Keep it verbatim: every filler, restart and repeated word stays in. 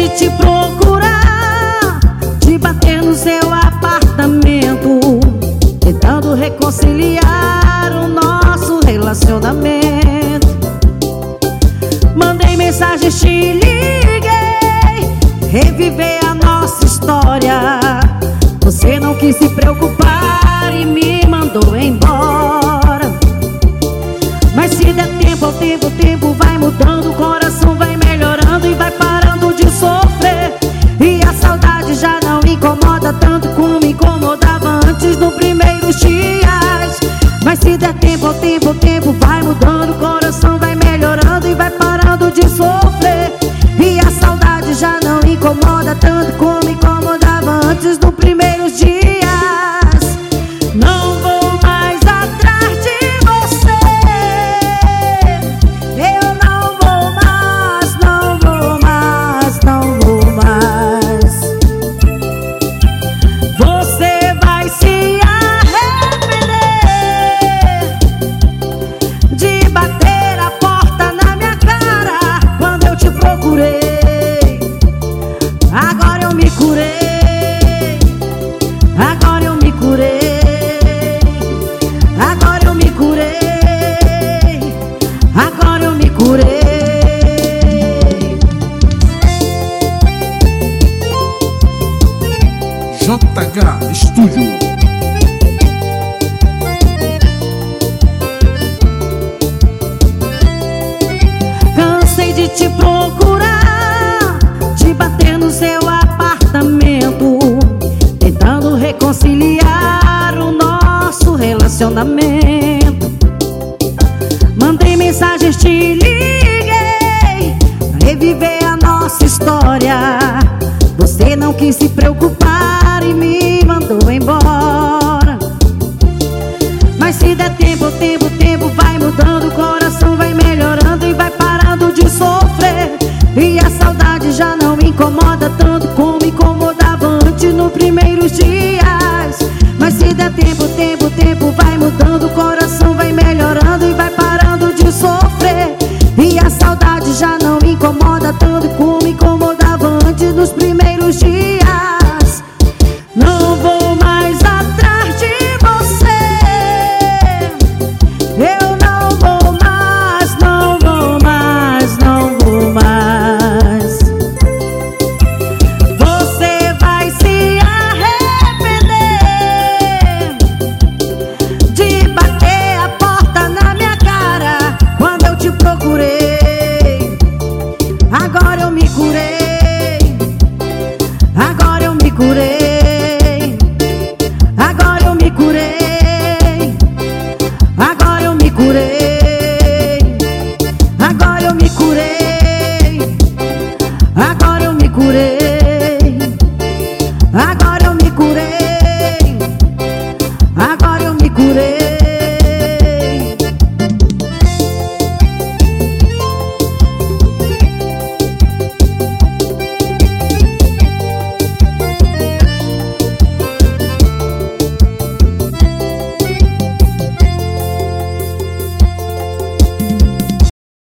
te procurar, de bater no seu apartamento, tentando reconciliar o nosso relacionamento. Mandei mensagens, te liguei, reviver a nossa história. Você não quis se preocupar e me mandou embora. Mas se der tempo ao tempo, o tempo vai mudando, o coração vai melhorando e vai parando de sofrer. E a saudade já não incomoda tanto como incomodava antes nos primeiros dias. Mas se der tempo ao tempo, o tempo vai mudando, o coração vai melhorando e vai parando de sofrer. E a saudade já não incomoda tanto como incomodava antes nos primeiros dias. Não vou mais atrás de você, eu não vou mais, não vou mais, não vou mais. Você vai se arrepender de bater a porta na minha cara quando eu te procurei. Agora eu me curei, agora eu me curei, agora eu me curei, agora eu me curei. J H Studio. Cansei de te procurar, de bater no seu apartamento, tentando reconciliar o nosso relacionamento. Mandei mensagens, te liguei, reviver a nossa história. Você não quis se preocupar e me mandou embora. Mas se der tempo, o tempo, o tempo vai mudando, o coração vai melhorando e vai parando de sofrer. E a saudade já não incomoda tanto como incomodava antes nos primeiros dias. Mas se der tempo, o tempo, o tempo vai mudando,